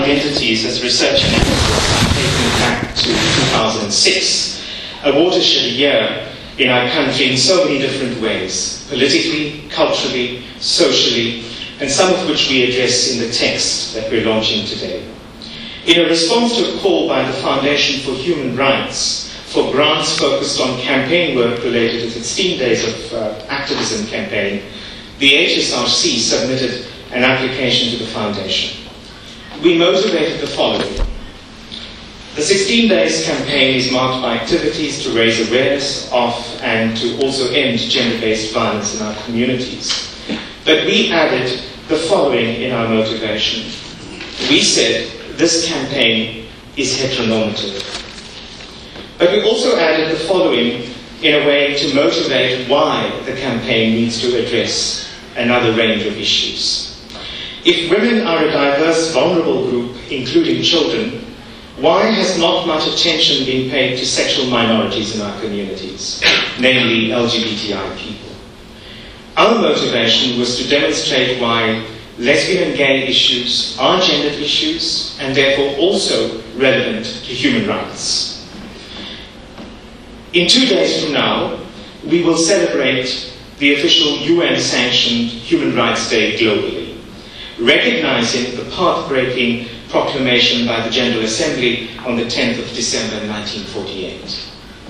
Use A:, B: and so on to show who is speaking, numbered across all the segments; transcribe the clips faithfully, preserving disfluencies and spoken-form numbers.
A: identities as research analysis taken back to two thousand six, a watershed year in our country in so many different ways, politically, culturally, socially, and some of which we address in the text that we're launching today. In a response to a call by the Foundation for Human Rights for grants focused on campaign work related to the sixteen days of uh, activism campaign, the H S R C submitted an application to the Foundation. We motivated the following. The sixteen days campaign is marked by activities to raise awareness of and to also end gender-based violence in our communities. But we added the following in our motivation. We said this campaign is heteronormative. But we also added the following in a way to motivate why the campaign needs to address another range of issues. If women are a diverse, vulnerable group, including children, why has not much attention been paid to sexual minorities in our communities, namely L G B T I people? Our motivation was to demonstrate why lesbian and gay issues are gendered issues and therefore also relevant to human rights. In two days from now, we will celebrate the official U N-sanctioned Human Rights Day globally, recognizing the path-breaking proclamation by the General Assembly on the tenth of December nineteen forty-eight.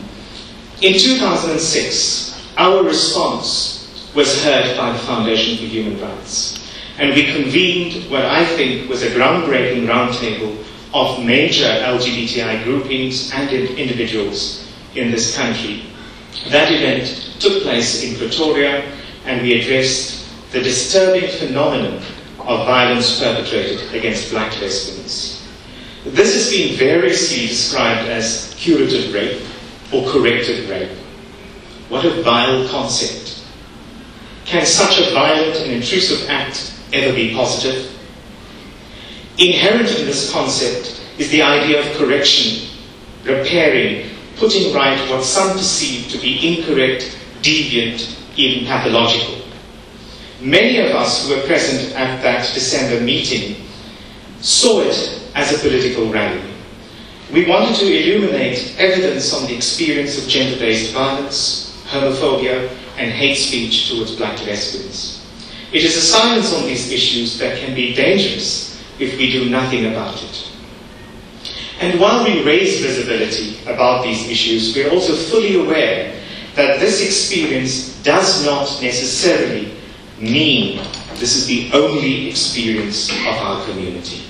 A: In two thousand six, our response was heard by the Foundation for Human Rights, and we convened what I think was a groundbreaking roundtable of major L G B T I groupings and individuals in this country. That event took place in Pretoria, and we addressed the disturbing phenomenon of violence perpetrated against black lesbians. This has been variously described as curative rape or corrective rape. What a vile concept. Can such a violent and intrusive act ever be positive? Inherent in this concept is the idea of correction, repairing, putting right what some perceive to be incorrect, deviant, even pathological. Many of us who were present at that December meeting saw it as a political rally. We wanted to illuminate evidence on the experience of gender-based violence, homophobia, and hate speech towards black lesbians. It is a silence on these issues that can be dangerous if we do nothing about it. And while we raise visibility about these issues, we are also fully aware that this experience does not necessarily mean this is the only experience of our community.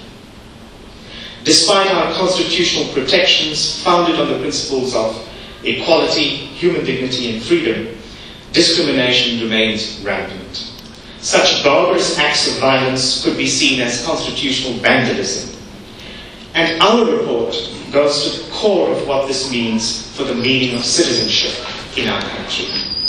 A: Despite our constitutional protections founded on the principles of equality, human dignity and freedom, discrimination remains rampant. Such barbarous acts of violence could be seen as constitutional vandalism. And our report goes to the core of what this means for the meaning of citizenship in our country.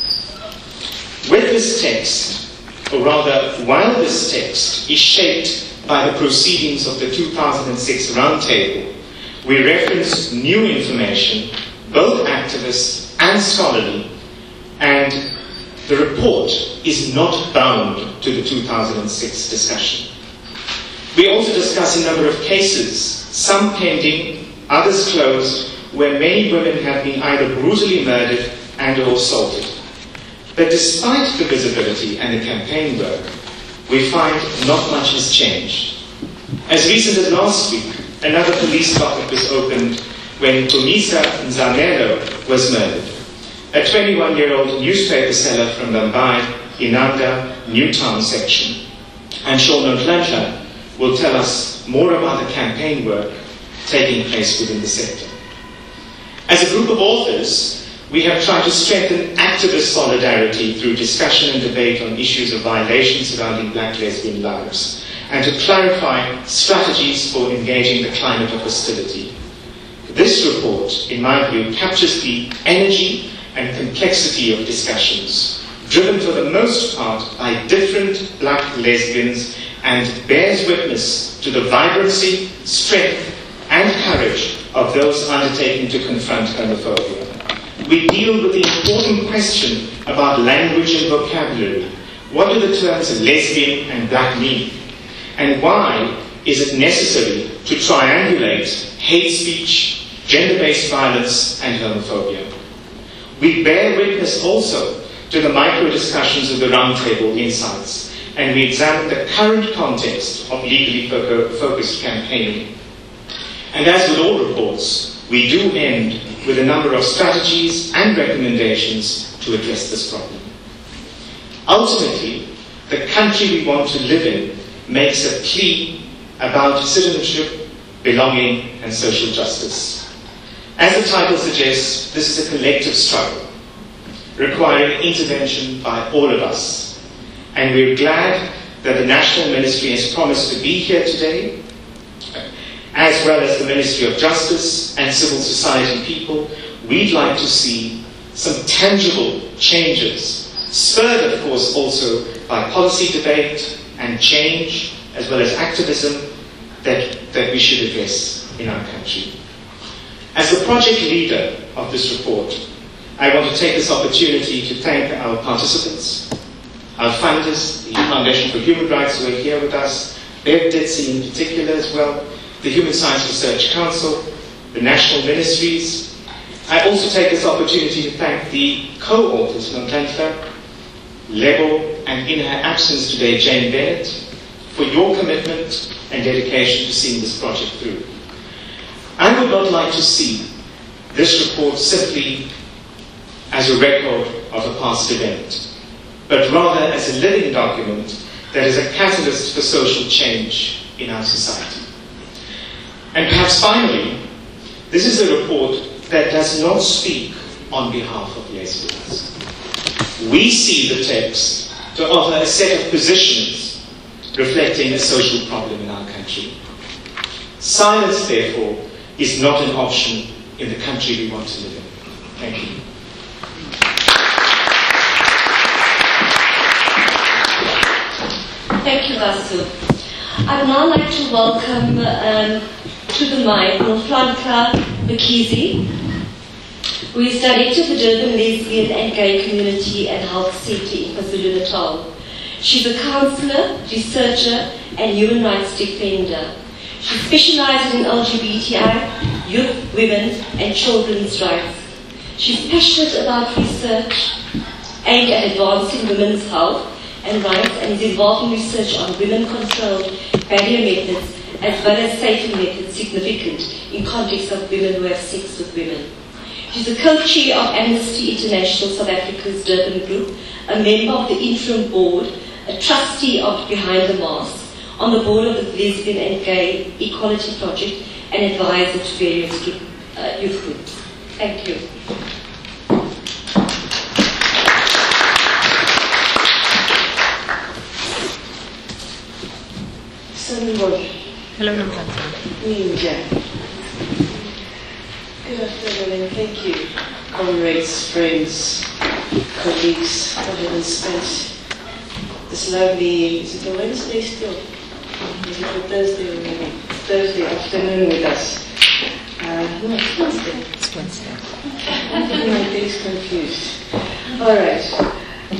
A: With this text, or rather, while this text is shaped by the proceedings of the two thousand six Roundtable, we reference new information, both activist and scholarly, and the report is not bound to the two thousand six discussion. We also discuss a number of cases, some pending, others closed, where many women have been either brutally murdered and or assaulted. But despite the visibility and the campaign work, we find not much has changed. As recent as last week, another police docket was opened when Tumisa Nzamelo was murdered. A twenty-one-year-old newspaper seller from Mumbai, Inanda, Newtown section. And Sean Ntlantla will tell us more about the campaign work taking place within the sector. As a group of authors, we have tried to strengthen activist solidarity through discussion and debate on issues of violation surrounding black lesbian lives, and to clarify strategies for engaging the climate of hostility. This report, in my view, captures the energy and complexity of discussions, driven for the most part by different black lesbians, and bears witness to the vibrancy, strength, and courage of those undertaking to confront homophobia. We deal with the important question about language and vocabulary. What do the terms lesbian and black mean? And why is it necessary to triangulate hate speech, gender-based violence, and homophobia. We bear witness also to the micro-discussions of the Roundtable Insights, and we examine the current context of legally focused campaigning. And as with all reports, we do end with a number of strategies and recommendations to address this problem. Ultimately, the country we want to live in makes a plea about citizenship, belonging, and social justice. As the title suggests, this is a collective struggle, requiring intervention by all of us. And we're glad that the National Ministry has promised to be here today, as well as the Ministry of Justice and Civil Society people. We'd like to see some tangible changes, spurred, of course, also by policy debate and change, as well as activism, that, that we should address in our country. As the project leader of this report, I want to take this opportunity to thank our participants, our funders, the Foundation for Human Rights who are here with us, Bev Ditzi in particular as well, the Human Science Research Council, the national ministries. I also take this opportunity to thank the co-authors, Nonhlanhla, Lebo, and in her absence today, Jane Bennett, for your commitment and dedication to seeing this project through. I would not like to see this report simply as a record of a past event, but rather as a living document that is a catalyst for social change in our society. And perhaps finally, this is a report that does not speak on behalf of lesbians. We see the text to offer a set of positions reflecting a social problem in our country. Silence, therefore, is not an option in the country we want to live in. Thank you.
B: Thank you, Vasu. I'd now like to welcome um, to the mic Nonhlanhla Mkhize, who is Director of the Durban Lesbian and Gay Community and Health Centre in KwaZulu-Natal. She's a counsellor, researcher, and human rights defender. She specializes in L G B T I, youth, women's, and children's rights. She's passionate about research aimed at advancing women's health and rights, and is involved in research on women-controlled barrier methods as well as safety methods significant in context of women who have sex with women. She's a co-chair of Amnesty International South Africa's Durban Group, a member of the interim board, a trustee of Behind the Mask, on the board of the Lesbian and Gay Equality Project, and advisor to various group, uh, youth groups. Thank you.
C: Hello, Nonhlanhla.
D: Ninja. Good afternoon, and thank you, comrades, friends, colleagues, for having spent this lovely, is it a Wednesday still? Is it a Thursday or maybe Thursday afternoon with us? Uh, no, it's Wednesday.
C: It's Wednesday.
D: I'm getting my days confused. All right.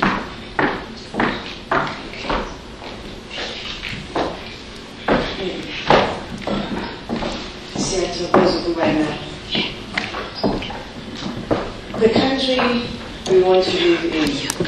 D: The country we want to live in.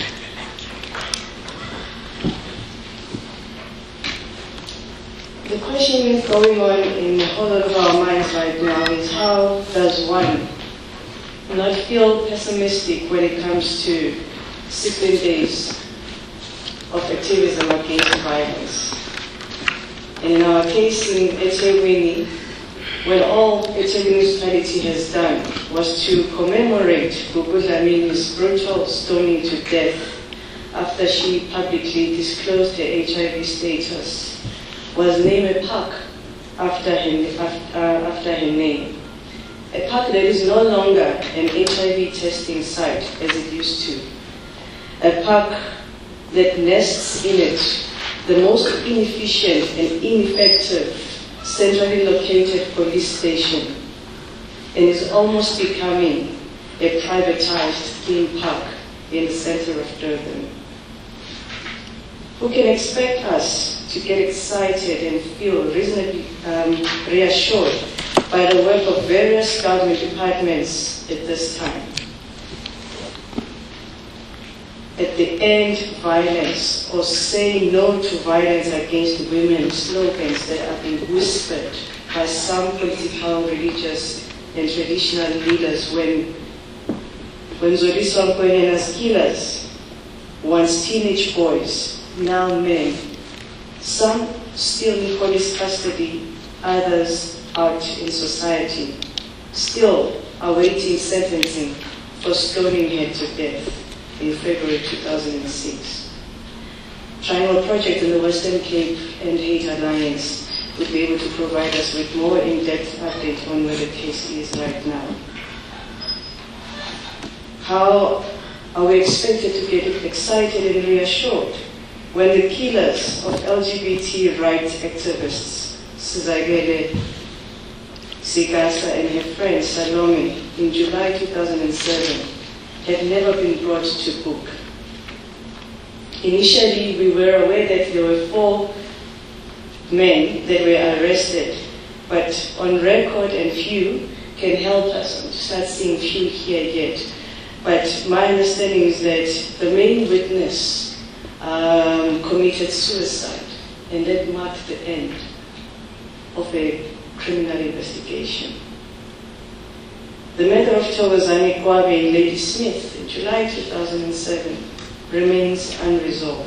D: The question going on in the whole of our minds right now is how does one not feel pessimistic when it comes to sixteen days of activism against violence? And in our case in eThekwini, when all eThekwini municipality has done was to commemorate Gugu Dlamini's brutal stoning to death after she publicly disclosed her H I V status, was name a park after her, after, uh, after her name. A park that is no longer an H I V testing site as it used to. A park that nests in it the most inefficient and ineffective centrally located police station, and is almost becoming a privatized theme park in the center of Durban. who can expect us to get excited and feel reasonably um, reassured by the work of various government departments at this time? At the end violence, or say no to violence against women, slogans that are being whispered by some political, religious, and traditional leaders when when Zodiswa Mkwenyena's killers, once teenage boys, now men, some still in police custody, others out in society, still awaiting sentencing for stoning her to death in February two thousand six. Triangle Project in the Western Cape and Hate Alliance would be able to provide us with more in-depth update on where the case is right now. How are we expected to get excited and reassured when the killers of L G B T rights activists, Sizakele Sigasa and her friend Salome, in July two thousand seven, had never been brought to book? Initially, we were aware that there were four men that were arrested, but on record, and few can help us to start seeing few here yet. But my understanding is that the main witness um, committed suicide, and that marked the end of a criminal investigation. The murder of Thokozani Kwabe and Lady Smith in July two thousand seven remains unresolved.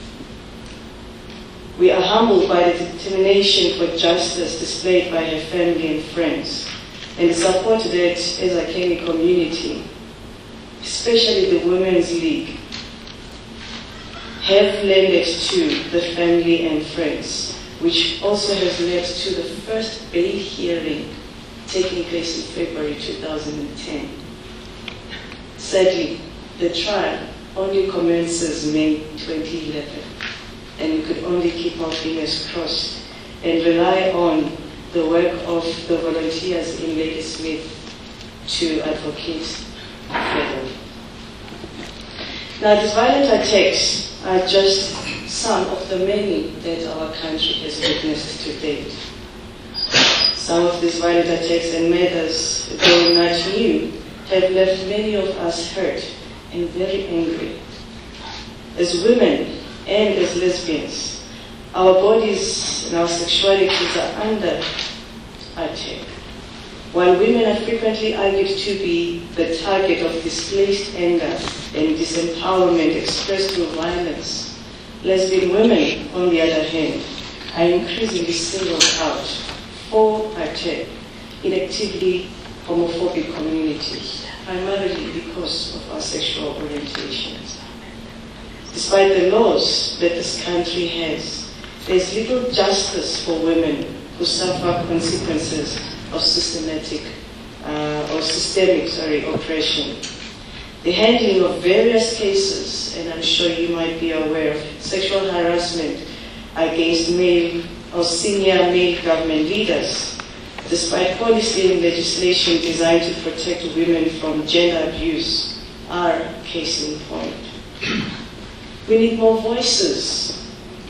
D: We are humbled by the determination for justice displayed by her family and friends, and the support that Ezakeni community, especially the Women's League, have lended to the family and friends, which also has led to the first bail hearing taking place in February two thousand ten. Sadly, the trial only commences May twenty eleven, and we could only keep our fingers crossed and rely on the work of the volunteers in Lady Smith to advocate further. Now, these violent attacks are just some of the many that our country has witnessed to date. Some of these violent attacks and murders, though not new, have left many of us hurt and very angry. As women and as lesbians, our bodies and our sexualities are under attack. While women are frequently argued to be the target of displaced anger and disempowerment expressed through violence, lesbian women, on the other hand, are increasingly singled out for attack in actively homophobic communities, primarily because of our sexual orientations. Despite the laws that this country has, there is little justice for women who suffer consequences of systematic uh, or systemic sorry, oppression. The handling of various cases, and I'm sure you might be aware of sexual harassment against male or senior male government leaders, despite policy and legislation designed to protect women from gender abuse, are case in point. We need more voices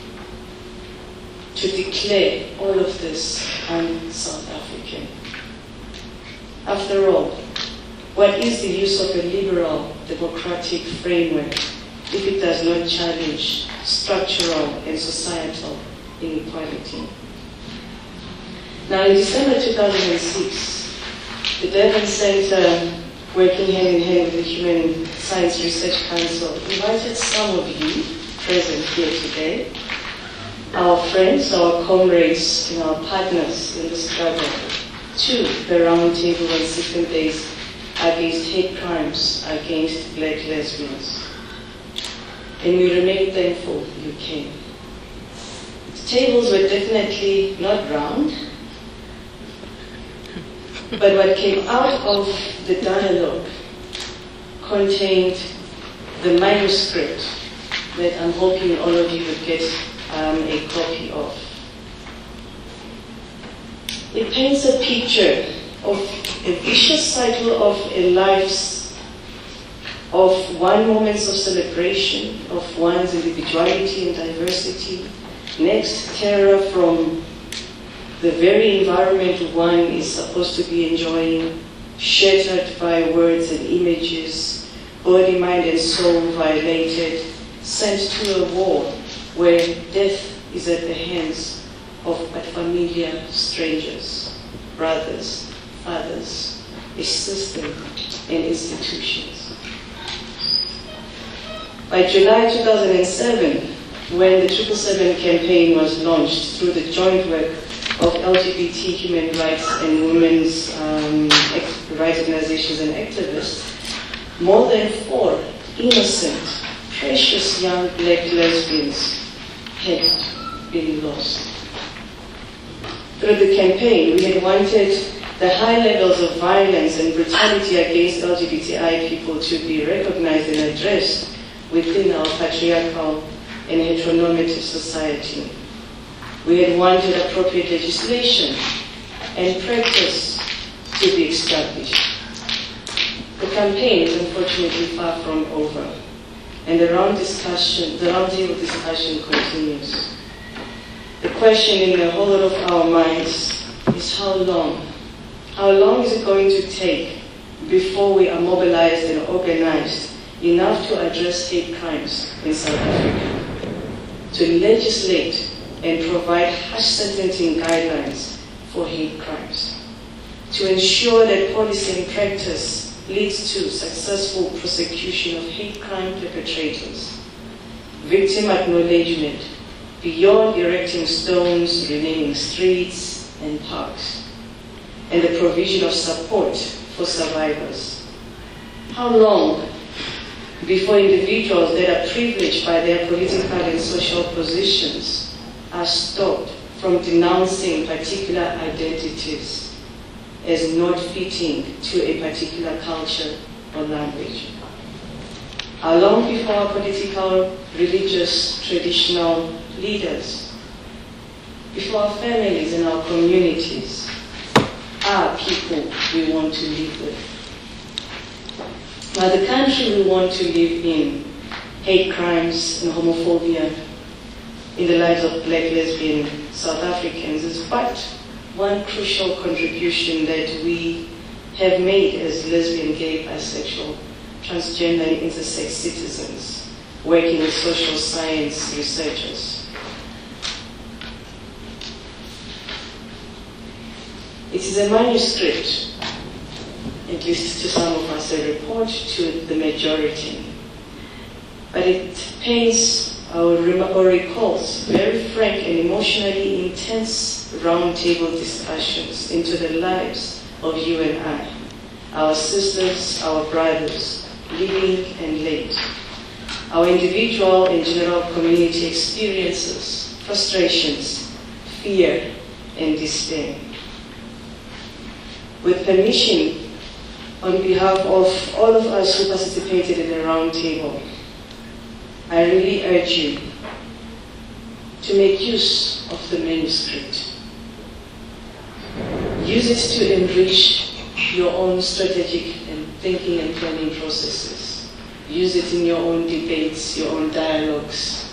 D: to declare all of this un-South African. After all, what is the use of a liberal democratic framework if it does not challenge structural and societal inequality? Now, in December two thousand six, the Durban Center, working hand in hand with the Human Science Research Council, invited some of you present here today, our friends, our comrades, and our partners in the struggle, to the roundtable on System Days against hate crimes against black lesbians. And we remain thankful you came. The tables were definitely not round, but what came out of the dialogue contained the manuscript that I'm hoping all of you would get um, a copy of. It paints a picture of a vicious cycle of a life's of one moments of celebration of one's individuality and diversity. Next, terror from the very environment one is supposed to be enjoying, shattered by words and images, body, mind, and soul violated, sent to a war where death is at the hands of familiar strangers, brothers, fathers, a system, and institutions. By July two thousand seven, when the triple seven campaign was launched through the joint work of L G B T human rights and women's um, rights organizations and activists, more than four innocent, precious young black lesbians had been lost. Through the campaign, we had wanted the high levels of violence and brutality against L G B T I people to be recognized and addressed within our patriarchal and heteronormative society. We had wanted appropriate legislation and practice to be established. The campaign is unfortunately far from over, and the round discussion, the roundtable discussion continues. The question in the whole of our minds is how long? How long is it going to take before we are mobilized and organized enough to address hate crimes in South Africa, to legislate and provide harsh sentencing guidelines for hate crimes, to ensure that policy and practice leads to successful prosecution of hate crime perpetrators, victim acknowledgement beyond erecting stones, renaming streets and parks, and the provision of support for survivors. How long before individuals that are privileged by their political and social positions are stopped from denouncing particular identities as not fitting to a particular culture or language? How long before our political, religious, traditional leaders, before our families and our communities are people we want to live with? Now, the country we want to live in, hate crimes and homophobia in the lives of black, lesbian South Africans is but one crucial contribution that we have made as lesbian, gay, bisexual, transgender, and intersex citizens working with social science researchers. It is a manuscript, at least to some of us, a report to the majority. But it paints or, or recalls very frank and emotionally intense roundtable discussions into the lives of you and I, our sisters, our brothers, living and late, our individual and general community experiences, frustrations, fear, and despair. With permission, on behalf of all of us who participated in the roundtable, I really urge you to make use of the manuscript. Use it to enrich your own strategic and thinking and planning processes. Use it in your own debates, your own dialogues.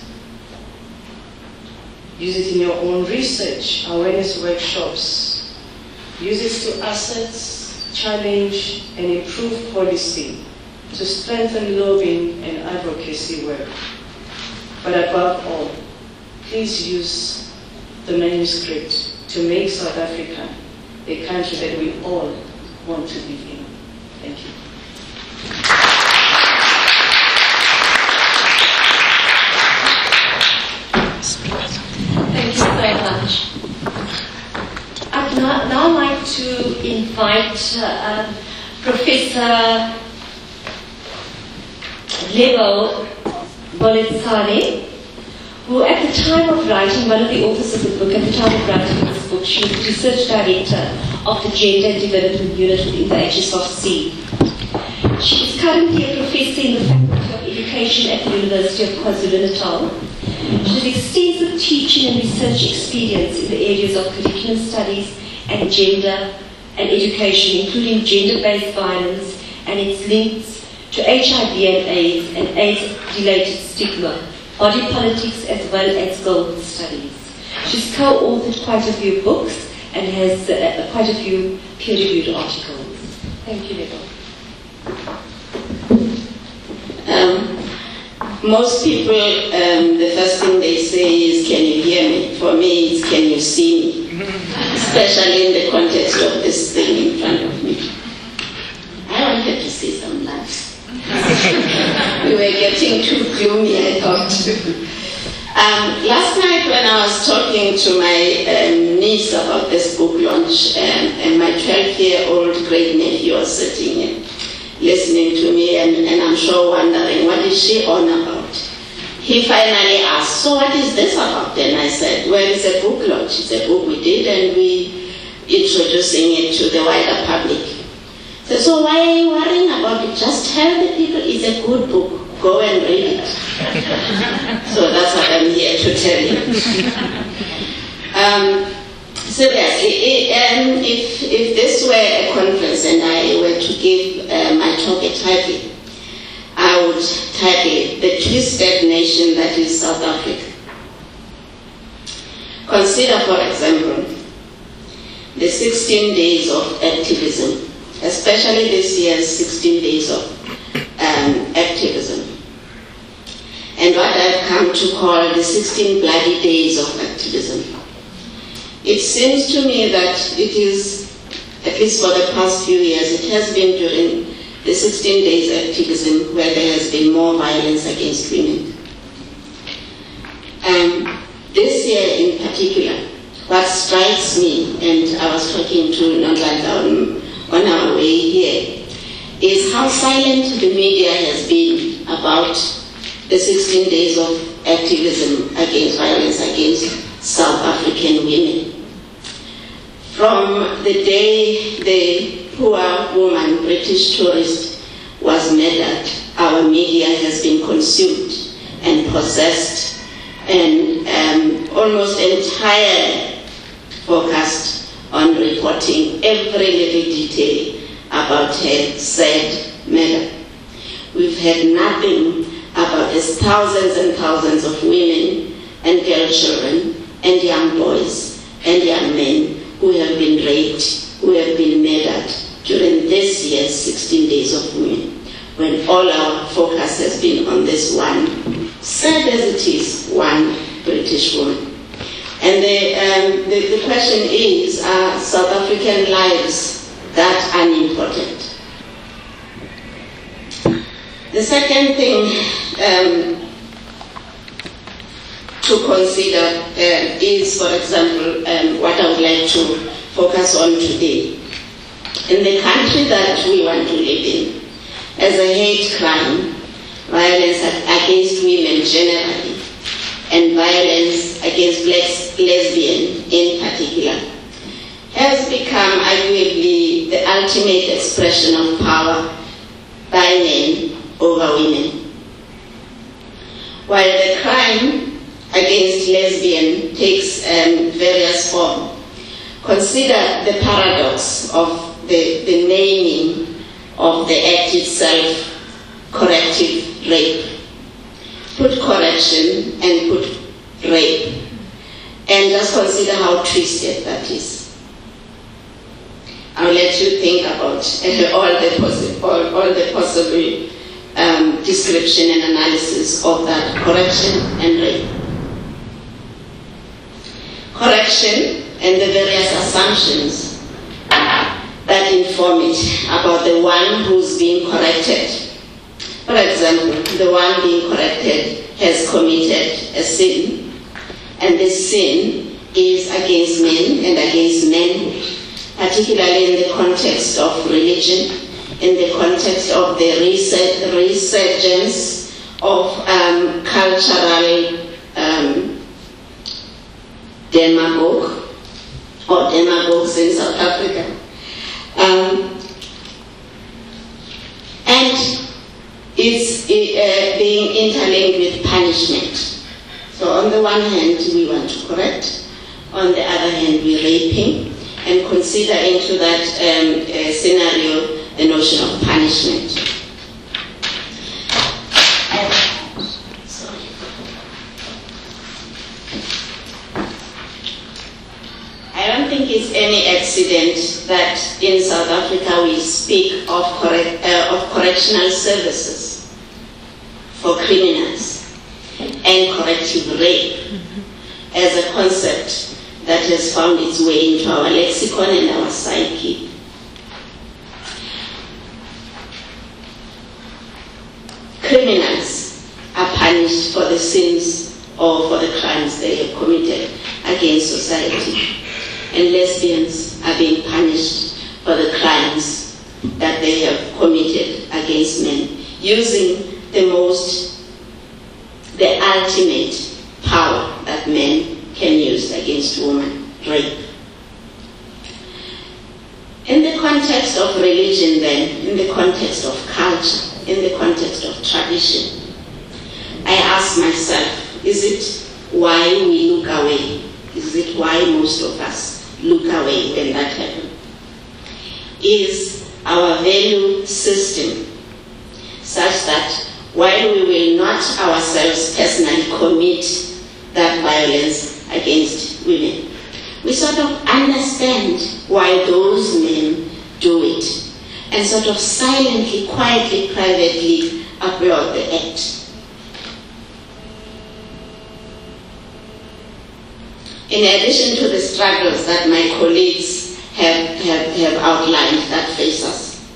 D: Use it in your own research, awareness workshops. Use it to assess, challenge, and improve policy, to strengthen lobbying and advocacy work. But above all, please use the manuscript to make South Africa a country that we all want to live in. Thank you.
B: Thank you very much. I'd now, now like to invite uh, um, Professor Lebo Boletsane, who at the time of writing, one of the authors of the book, at the time of writing this book, she was the research director of the Gender and Development Unit within the H S R C. She is currently a professor in the Faculty of Education at the University of KwaZulu-Natal. She has extensive teaching and research experience in the areas of curriculum studies and gender and education, including gender-based violence and its links to H I V and AIDS and AIDS-related stigma, body politics as well as gold studies. She's co-authored quite a few books and has uh, quite a few peer-reviewed articles. Thank you, Lebo.
E: Um, most people, um, the first thing they say is, can you hear me? For me, it's, can you see me? Especially in the context of this thing in front of me. I wanted to see some laughs. We were getting too gloomy, I thought. um, last night when I was talking to my um, niece about this book launch, um, and my twelve-year-old great nephew was sitting here listening to me, and, and I'm sure wondering, what is she on about? He finally asked, so what is this about? And I said, well, it's a book launch. It's a book we did, and we introducing it to the wider public. So, so why are you worrying about it? Just tell the people it's a good book. Go and read it. So that's what I'm here to tell you. um, seriously, it, um, if, if this were a conference and I were to give uh, my talk a title, I would title it The Twisted Nation That Is South Africa. Consider, for example, the sixteen days of activism, especially this year's sixteen days of um, activism, and what I've come to call the sixteen bloody days of activism. It seems to me that it is, at least for the past few years, it has been during the sixteen days activism where there has been more violence against women. Um, this year in particular, what strikes me, and I was talking to Nonhlanhla on, on our way here, is how silent the media has been about the sixteen days of activism against violence against South African women. From the day the poor woman, British tourist, was murdered, our media has been consumed and possessed and um, almost entirely focused on reporting every little detail about her sad murder. We've heard nothing about the thousands and thousands of women and girl children and young boys and young men who have been raped, who have been murdered during this year's sixteen days of women, when all our focus has been on this one, sad as it is, one British woman. And the, um, the, the question is, are South African lives that unimportant? The second thing um, to consider uh, is, for example, um, what I would like to focus on today. In the country that we want to live in, as a hate crime, violence against women generally, and violence against blacks, lesbian in particular, has become arguably the ultimate expression of power by men over women. While the crime against lesbian takes um, various forms, consider the paradox of the, the naming of the act itself, corrective rape. Put correction and put rape, and just consider how twisted that is. I'll let you think about uh, all the possible, all, all the possible um, description and analysis of that correction and rape. Correction and the various assumptions that inform it about the one who's being corrected. For example, the one being corrected has committed a sin, and this sin is against men and against manhood, particularly in the context of religion, in the context of the resurgence of um, cultural um, demagogue, or demagogues in South Africa. Um, and it's uh, being interlinked with punishment. So on the one hand, we want to correct, on the other hand, we're raping, and consider into that um, uh, scenario the notion of punishment. coincident that in South Africa we speak of, correct, uh, of correctional services for criminals and corrective rape mm-hmm. as a concept that has found its way into our lexicon and our psyche. Criminals are punished for the sins or for the crimes they have committed against society, and lesbians are being punished for the crimes that they have committed against men, using the most, the ultimate power that men can use against women, rape. In the context of religion then, in the context of culture, in the context of tradition, I ask myself, is it why we look away? Is it why most of us look away when that happens? Is our value system such that while we will not ourselves personally commit that violence against women, we sort of understand why those men do it and sort of silently, quietly, privately applaud the act. In addition to the struggles that my colleagues have, have, have outlined that face us,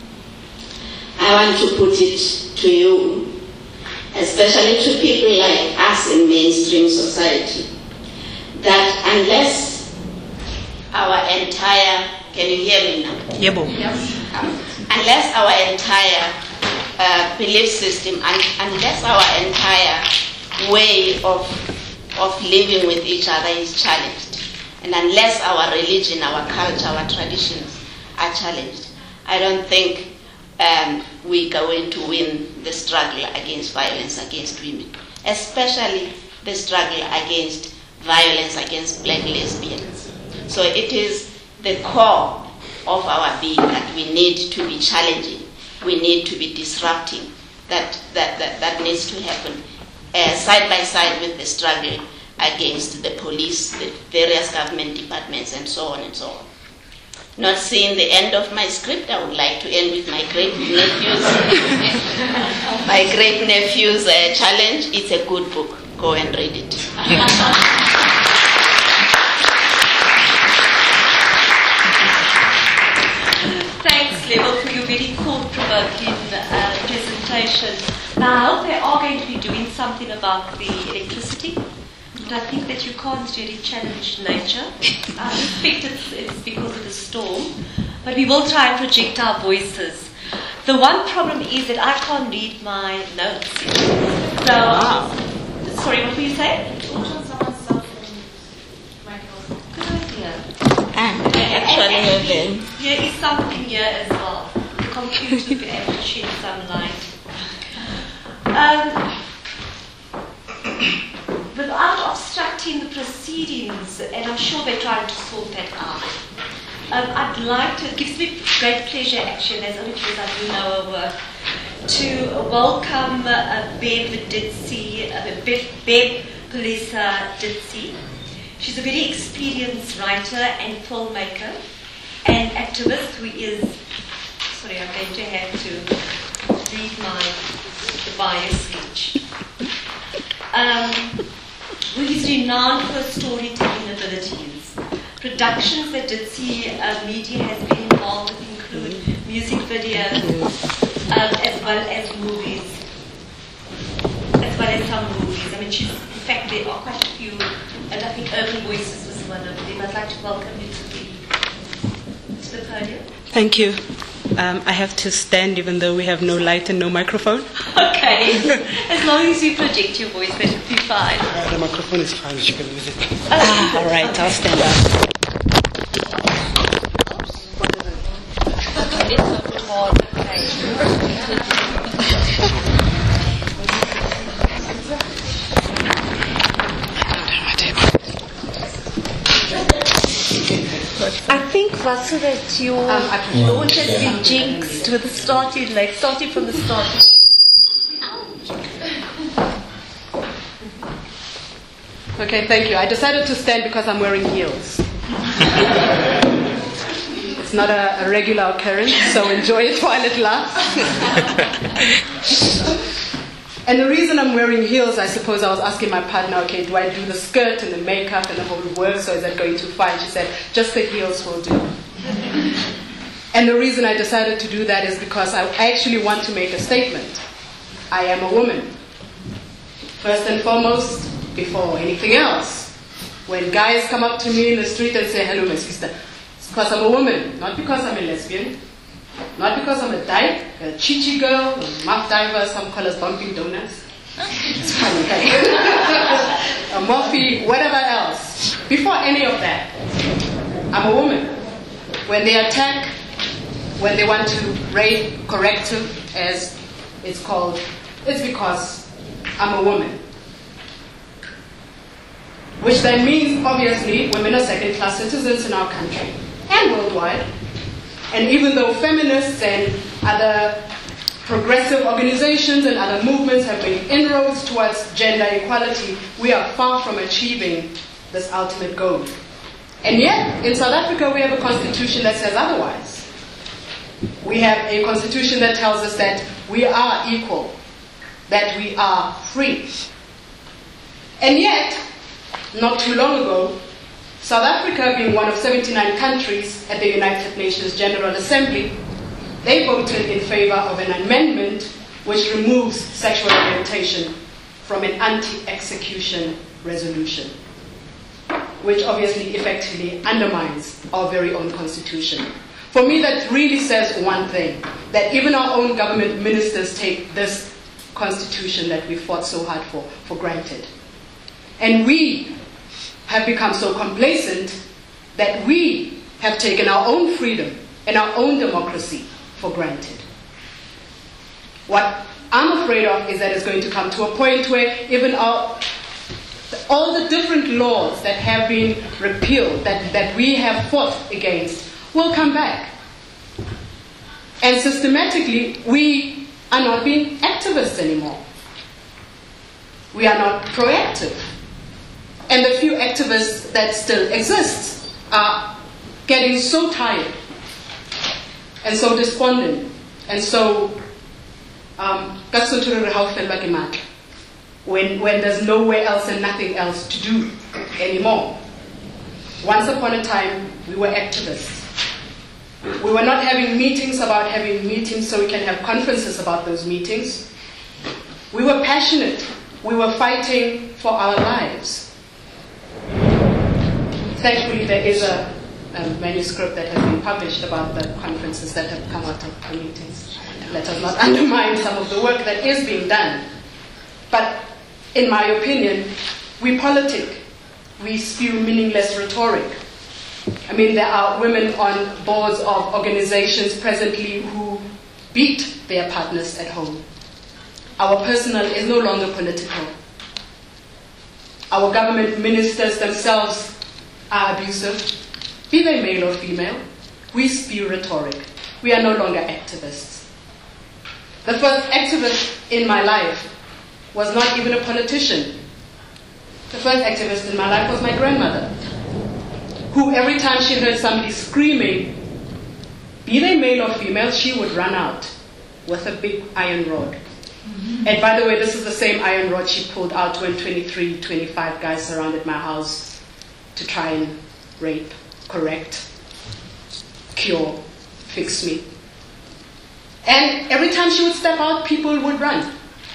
E: I want to put it to you, especially to people like us in mainstream society, that unless our entire, can you hear me now?
C: Yebo.
E: Unless our entire uh, belief system, and unless our entire way of of living with each other is challenged, and unless our religion, our culture, our traditions are challenged, I don't think um, we're going to win the struggle against violence against women, especially the struggle against violence against black lesbians. So it is the core of our being that we need to be challenging, we need to be disrupting, that, that, that, that needs to happen uh, side by side with the struggle against the police, the various government departments, and so on and so on. Not seeing the end of my script, I would like to end with my great nephew's, my great nephew's uh, challenge. It's a good book. Go and read it.
B: Thanks, Lebo, for your very thought-provoking uh, presentation. Now, I hope they are going to be doing something about the electricity. But I think that you can't really challenge nature. I suspect it's, it's because of the storm. But we will try and project our voices. The one problem is that I can't read my notes. So, wow. Sorry, what were you saying? Good idea.
E: And actually,
B: actually here is something here as well. The computer will be able to shed some light. Um, without obstructing the proceedings, and I'm sure they're trying to sort that out, um, I'd like to, it gives me great pleasure actually, as only because I do know her work, to welcome uh, Bev Ditsi, uh, Bev, Bev Palisa Ditsi. She's a very experienced writer and filmmaker and activist who is, sorry, I'm going to have to read my the bio speech. Um, who is renowned for her storytelling abilities. Productions that Ditsi uh, Media has been involved with include music videos, um, as well as movies, as well as some movies. I mean, she's, in fact, there are quite a few, and I think Urban Voices was one of them. I'd like to welcome you to the, to the podium.
C: Thank you. Um, I have to stand even though we have no light and no microphone.
B: Okay. As long as you project your voice, that should be fine.
C: Uh, the microphone is fine. You can use it. Ah, all right. I'll stand up.
B: I think, Vasu, that your um, launch has been jinxed with the starting, like starting from the start.
C: Okay, thank you. I decided to stand because I'm wearing heels. not a, a regular occurrence, so enjoy it while it lasts. And the reason I'm wearing heels, I suppose I was asking my partner, okay, do I do the skirt and the makeup and the whole works, or is that going too far? And she said, just the heels will do. And the reason I decided to do that is because I actually want to make a statement. I am a woman. First and foremost, before anything else. When guys come up to me in the street and say, hello, my sister, it's because I'm a woman, not because I'm a lesbian, not because I'm a dyke, a chichi girl, a muff diver, some call us bumping donuts. It's funny, hey? A muffy, whatever else. Before any of that, I'm a woman. When they attack, when they want to raid corrective, as it's called, it's because I'm a woman. Which then means, obviously, women are second-class citizens in our country and worldwide. And even though feminists and other progressive organizations and other movements have made inroads towards gender equality, we are far from achieving this ultimate goal. And yet, in South Africa, we have a constitution that says otherwise. We have a constitution that tells us that we are equal, that we are free. And yet, not too long ago, South Africa, being one of seventy-nine countries at the United Nations General Assembly, they voted in favor of an amendment which removes sexual orientation from an anti-execution resolution, which obviously effectively undermines our very own constitution. For me, that really says one thing, that even our own government ministers take this constitution that we fought so hard for, for granted. And we have become so complacent that we have taken our own freedom and our own democracy for granted. What I'm afraid of is that it's going to come to a point where even our, all the different laws that have been repealed, that, that we have fought against, will come back. And systematically, we are not being activists anymore. We are not proactive. And the few activists that still exist are getting so tired and so despondent and so um, when, when there's nowhere else and nothing else to do anymore. Once upon a time, we were activists. We were not having meetings about having meetings so we can have conferences about those meetings. We were passionate. We were fighting for our lives. Thankfully, there is a, a manuscript that has been published about the conferences that have come out of the meetings. Let us not undermine some of the work that is being done. But in my opinion, we politic. We spew meaningless rhetoric. I mean, there are women on boards of organizations presently who beat their partners at home. Our personnel is no longer political. Our government ministers themselves are abusive, be they male or female. We spew rhetoric. We are no longer activists. The first activist in my life was not even a politician. The first activist in my life was my grandmother, who every time she heard somebody screaming, be they male or female, she would run out with a big iron rod. Mm-hmm. And by the way, this is the same iron rod she pulled out when twenty-three, twenty-five guys surrounded my house to try and rape, correct, cure, fix me. And every time she would step out, people would run.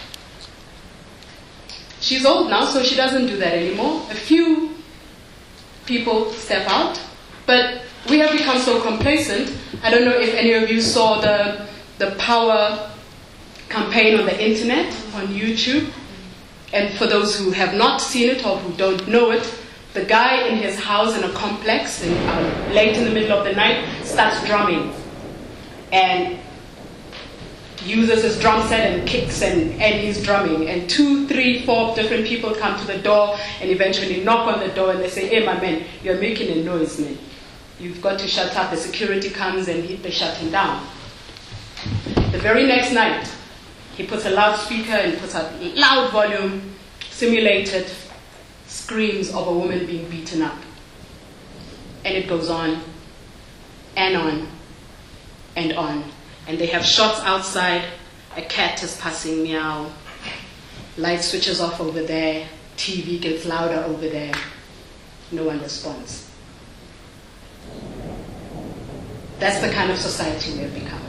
C: She's old now, so she doesn't do that anymore. A few people step out, but we have become so complacent. I don't know if any of you saw the, the power campaign on the internet, on YouTube. And for those who have not seen it or who don't know it, the guy in his house in a complex, in, um, late in the middle of the night, starts drumming and uses his drum set and kicks and, and he's drumming. And two, three, four different people come to the door and eventually knock on the door and they say, hey, my man, you're making a noise, man. You've got to shut up. The security comes and he, they shut him down. The very next night, he puts a loudspeaker and puts a loud volume, simulated screams of a woman being beaten up. And it goes on. and on and on. And they have shots outside, a cat is passing, meow, light switches off over there, T V gets louder over there, no one responds. That's the kind of society we have become.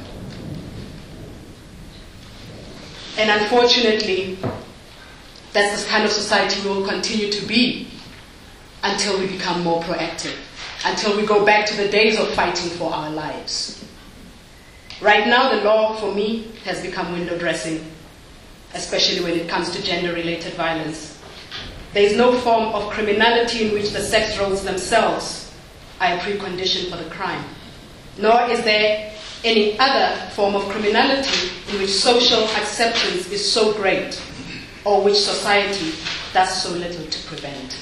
C: And unfortunately, that's the kind of society we will continue to be until we become more proactive, until we go back to the days of fighting for our lives. Right now, the law for me has become window dressing, especially when it comes to gender-related violence. There is no form of criminality in which the sex roles themselves are a precondition for the crime, nor is there any other form of criminality in which social acceptance is so great or which society does so little to prevent.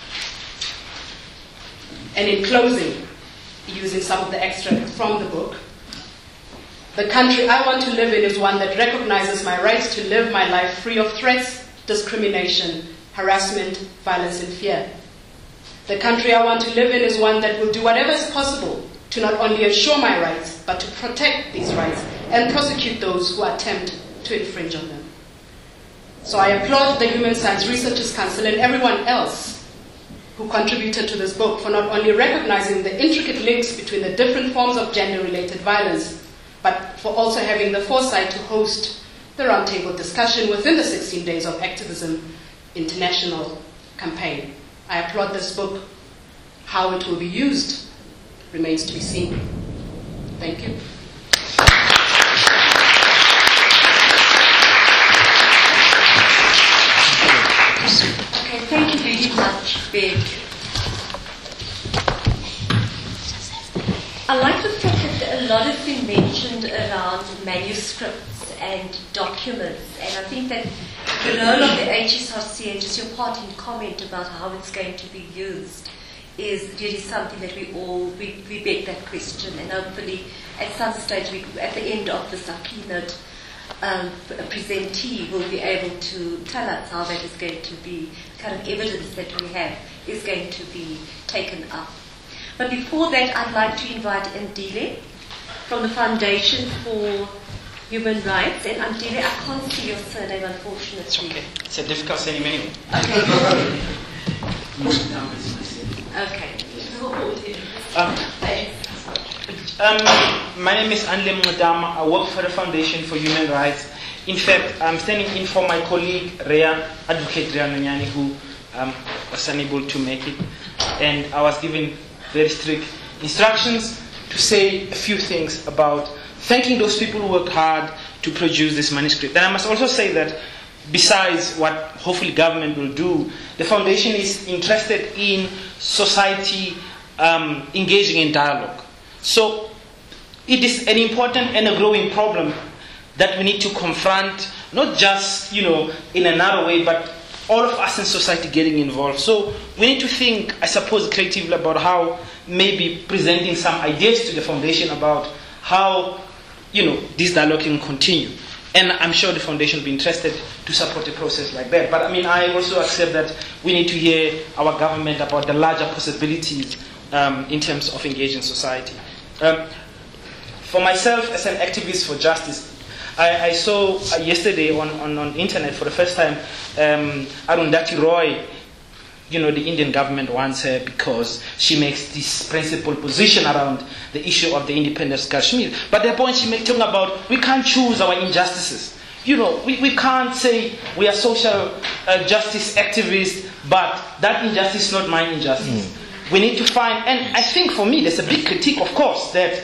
C: And in closing, using some of the extracts from the book, the country I want to live in is one that recognizes my right to live my life free of threats, discrimination, harassment, violence, and fear. The country I want to live in is one that will do whatever is possible to not only ensure my rights, but to protect these rights and prosecute those who attempt to infringe on them. So I applaud the Human Science Researchers Council and everyone else who contributed to this book for not only recognizing the intricate links between the different forms of gender-related violence, but for also having the foresight to host the roundtable discussion within the sixteen Days of Activism International campaign. I applaud this book. How it will be used remains to be seen. Thank you.
B: Okay, thank you very much, Ben. I like the fact that a lot has been mentioned around manuscripts and documents, and I think that the role of the H S R C and just your parting comment about how it's going to be used is really something that we all, we, we beg that question, and hopefully at some stage, we, at the end of this keynote, um, a presentee will be able to tell us how that is going to be, the kind of evidence that we have is going to be taken up. But before that, I'd like to invite Ndile from the Foundation for Human Rights. And Ndile, I can't see your surname, unfortunately.
F: It's okay. It's a difficult surname anyway.
B: Okay. Okay.
F: Um, um, my name is Anle Mudama. I work for the Foundation for Human Rights. In fact, I'm standing in for my colleague, Rhea, Advocate Rhea Nonyane, who um, was unable to make it. And I was given very strict instructions to say a few things about thanking those people who worked hard to produce this manuscript. And I must also say that besides what hopefully government will do, the foundation is interested in society um, engaging in dialogue. So it is an important and a growing problem that we need to confront, not just, you know, in a narrow way, but all of us in society getting involved. So we need to think, I suppose, creatively about how maybe presenting some ideas to the foundation about how, you know, this dialogue can continue. And I'm sure the foundation will be interested to support a process like that. But I mean, I also accept that we need to hear our government about the larger possibilities um, in terms of engaging society. Um, for myself, as an activist for justice, I, I saw uh, yesterday on, on, on internet for the first time um, Arundhati Roy. You know, the Indian government wants her because she makes this principled position around the issue of the independence of Kashmir. But the point she makes talking about, we can't choose our injustices. You know, we, we can't say we are social uh, justice activists, but that injustice is not my injustice. Mm. We need to find, and I think for me there's a big critique, of course, that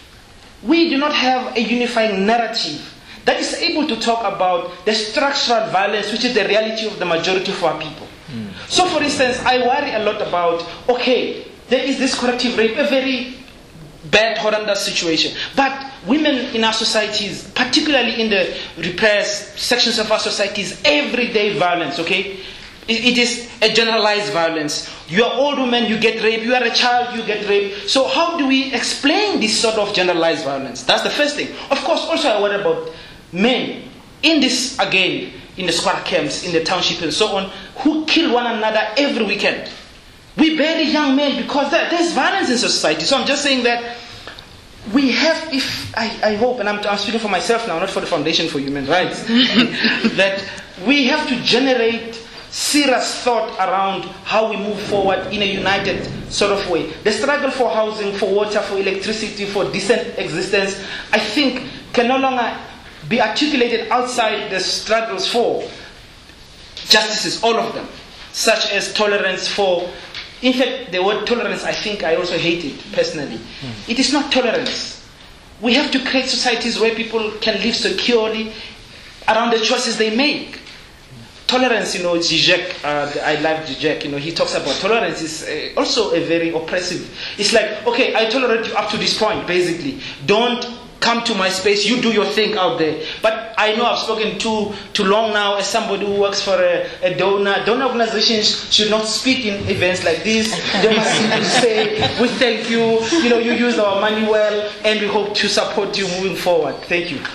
F: we do not have a unifying narrative that is able to talk about the structural violence, which is the reality of the majority of our people. Mm. So, for instance, I worry a lot about, okay, there is this corrective rape, a very bad, horrendous situation. But women in our societies, particularly in the repressed sections of our societies, everyday violence, okay? It, it is a generalized violence. You are old woman, you get raped. You are a child, you get raped. So how do we explain this sort of generalized violence? That's the first thing. Of course, also I worry about men in this, again, in the squatter camps, in the township and so on, who kill one another every weekend. We bury young men because there, there's violence in society. So I'm just saying that we have, if I, I hope, and I'm, I'm speaking for myself now, not for the Foundation for Human Rights, that we have to generate serious thought around how we move forward in a united sort of way. The struggle for housing, for water, for electricity, for decent existence, I think can no longer be articulated outside the struggles for justices, all of them, such as tolerance for, in fact, the word tolerance, I think I also hate it personally. Mm. It is not tolerance. We have to create societies where people can live securely around the choices they make. Tolerance, you know, Zizek, uh, I love Zizek, you know, he talks about tolerance is uh, also a very oppressive. It's like, okay, I tolerate you up to this point, basically. Don't come to my space, you do your thing out there. But I know I've spoken too too long now as somebody who works for a, a donor. Donor organizations should not speak in events like this. They must simply say, we thank you, you know, you used our money well, and we hope to support you moving forward. Thank you.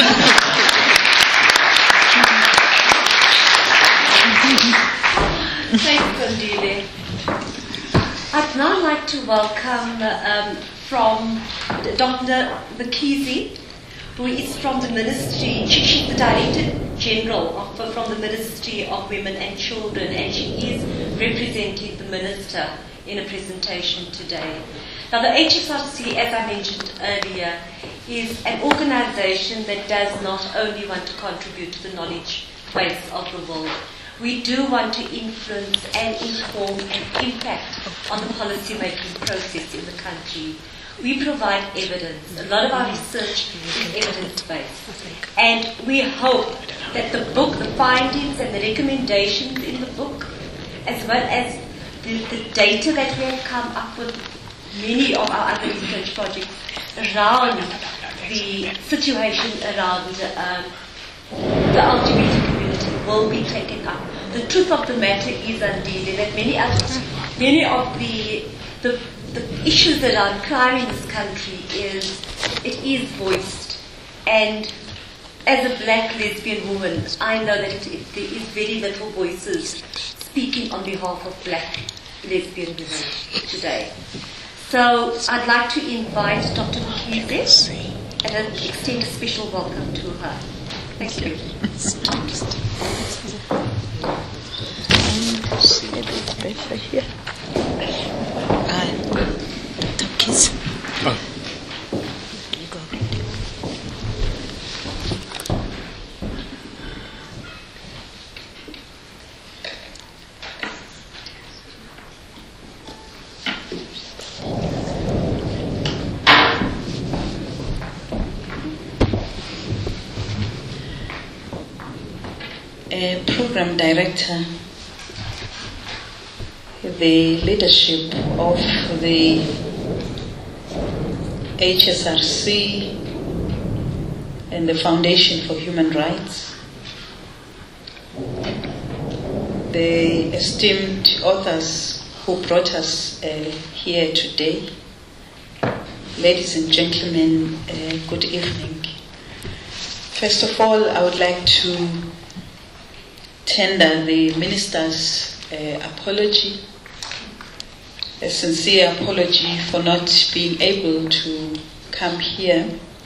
B: Thanks, Andile. I'd now like to welcome um, from Doctor Mkhize, who is from the Ministry, she's the Director General of, from the Ministry of Women and Children, and she is representing the Minister in a presentation today. Now, the H S R C, as I mentioned earlier, is an organization that does not only want to contribute to the knowledge base of the world. We do want to influence and inform and impact on the policy-making process in the country. We provide evidence. A lot of our research is evidence-based. And we hope that the book, the findings and the recommendations in the book, as well as the, the data that we have come up with, many of our other research projects around the situation around um, the L G B T community will be taken up. The truth of the matter is, indeed, that many others, many of the, the the issues around crime in this country is it is voiced, and as a black lesbian woman, I know that it, it, there is very little voices speaking on behalf of black lesbian women today. So I'd like to invite Doctor Mkhize and extend a special welcome to her. Thank you.
G: Better here. Uh, kids. Oh. You go. A program director, the leadership of the H S R C and the Foundation for Human Rights, the esteemed authors who brought us uh, here today, ladies and gentlemen, uh, good evening. First of all, I would like to tender the Minister's uh, apology, a sincere apology for not being able to come here.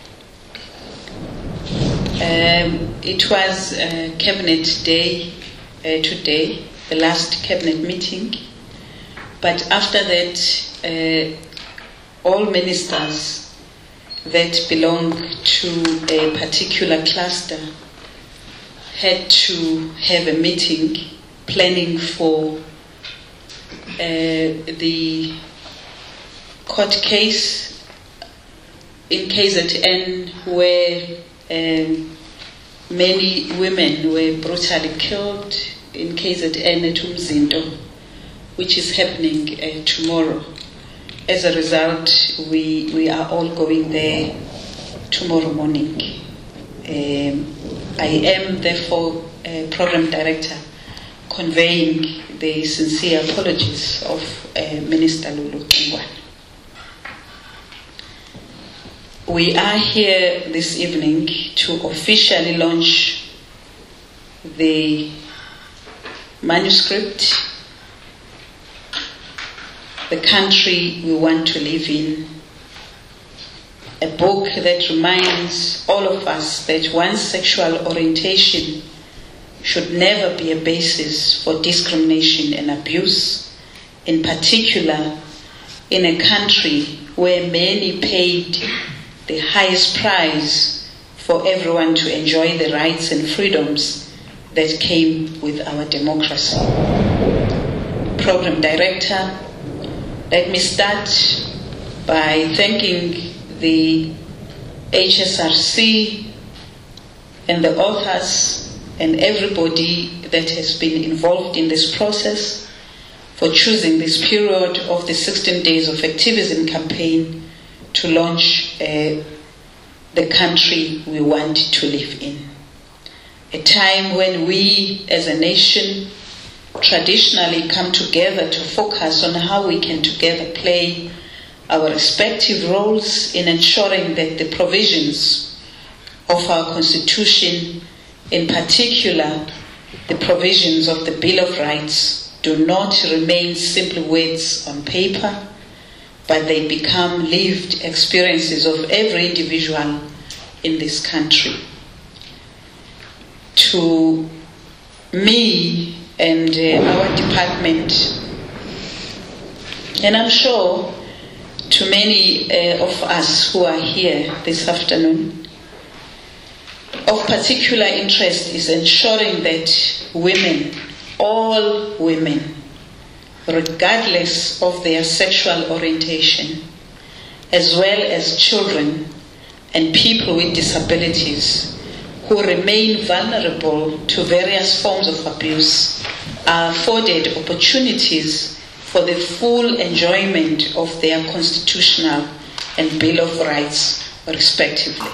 G: Um, it was a cabinet day uh, today, the last cabinet meeting, but after that, uh, all ministers that belong to a particular cluster had to have a meeting planning for uh, the court case in K Z N where um, many women were brutally killed in K Z N at Umzindo, which is happening uh, tomorrow. As a result, we, we are all going there tomorrow morning. Um, I am therefore a program director conveying the sincere apologies of uh, Minister Lulu Kingwane. We are here this evening to officially launch the manuscript, the country we want to live in, a book that reminds all of us that one's sexual orientation should never be a basis for discrimination and abuse, in particular in a country where many paid the highest price for everyone to enjoy the rights and freedoms that came with our democracy. Program Director, let me start by thanking the H S R C and the authors and everybody that has been involved in this process for choosing this period of the sixteen days of activism campaign to launch uh, the country we want to live in. A time when we as a nation traditionally come together to focus on how we can together play our respective roles in ensuring that the provisions of our Constitution, in particular the provisions of the Bill of Rights, do not remain simply words on paper, but they become lived experiences of every individual in this country. To me and uh, our department, and I'm sure to many uh, of us who are here this afternoon, of particular interest is ensuring that women, all women, regardless of their sexual orientation, as well as children and people with disabilities who remain vulnerable to various forms of abuse, are afforded opportunities for the full enjoyment of their constitutional and Bill of Rights, respectively.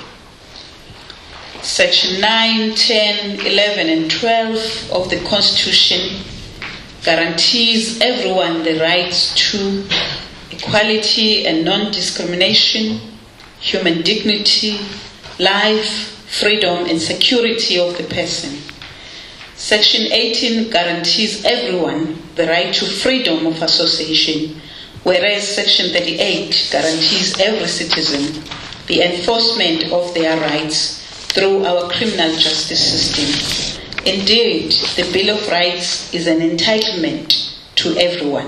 G: Section nine, ten, eleven, and twelve of the Constitution guarantees everyone the rights to equality and non-discrimination, human dignity, life, freedom, and security of the person. Section eighteen guarantees everyone the right to freedom of association, whereas Section thirty-eight guarantees every citizen the enforcement of their rights through our criminal justice system. Indeed, the Bill of Rights is an entitlement to everyone,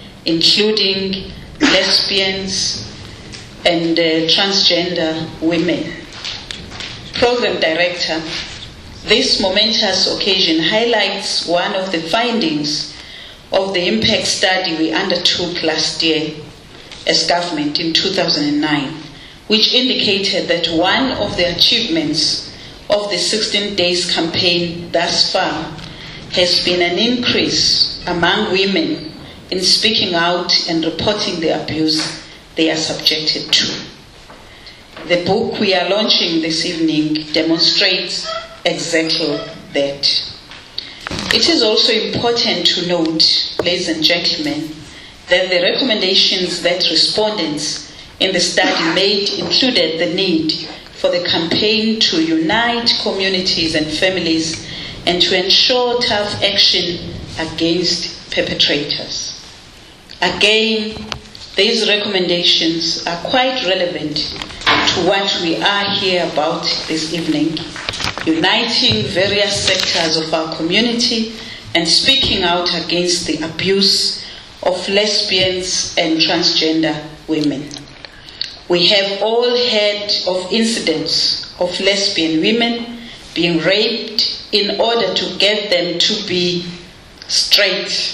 G: including lesbians and uh, transgender women. Program Director, this momentous occasion highlights one of the findings of the impact study we undertook last year as government in two thousand nine, which indicated that one of the achievements of the sixteen days campaign thus far has been an increase among women in speaking out and reporting the abuse they are subjected to. The book we are launching this evening demonstrates exactly that. It is also important to note, ladies and gentlemen, that the recommendations that respondents in the study made included the need for the campaign to unite communities and families and to ensure tough action against perpetrators. Again, these recommendations are quite relevant to what we are here about this evening, uniting various sectors of our community and speaking out against the abuse of lesbians and transgender women. We have all heard of incidents of lesbian women being raped in order to get them to be straight